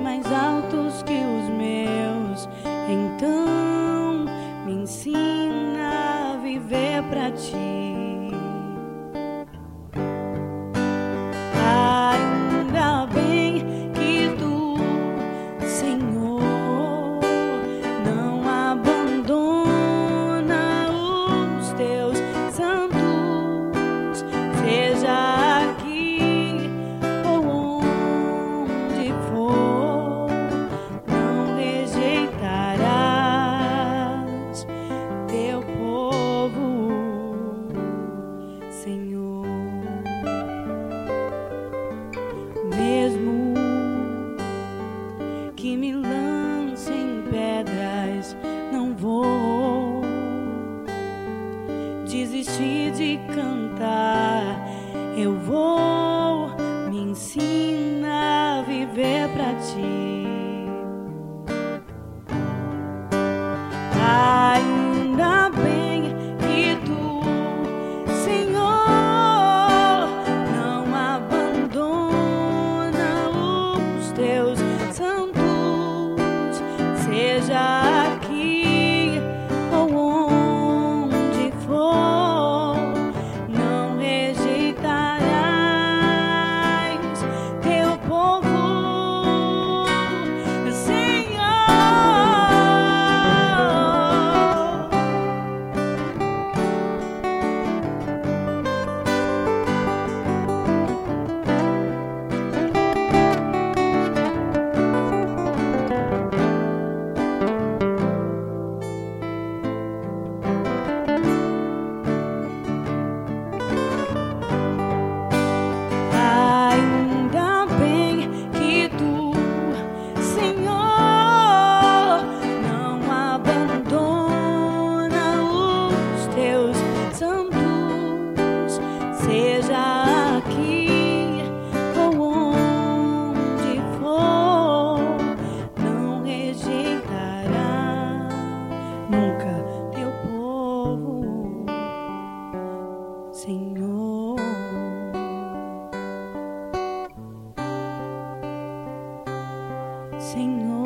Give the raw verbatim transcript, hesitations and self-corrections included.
mais altos que os meus. Então me ensina a viver pra ti. Ainda bem que tu, Senhor, não abandona os teus santos, seja aqui ou onde for, não rejeitarás teu povo, Senhor. Mesmo que me lancem pedras, não vou desistir de cantar. Eu vou, me ensina a viver pra ti. Ainda bem que tu, Senhor, não abandona os teus santos, seja aqui ou onde for, não rejeitarás teu povo, Senhor. Ainda bem que tu, Senhor, não abandona os teus santos, seja aqui ou onde for, não rejeitará nunca teu povo, Senhor. Senhor.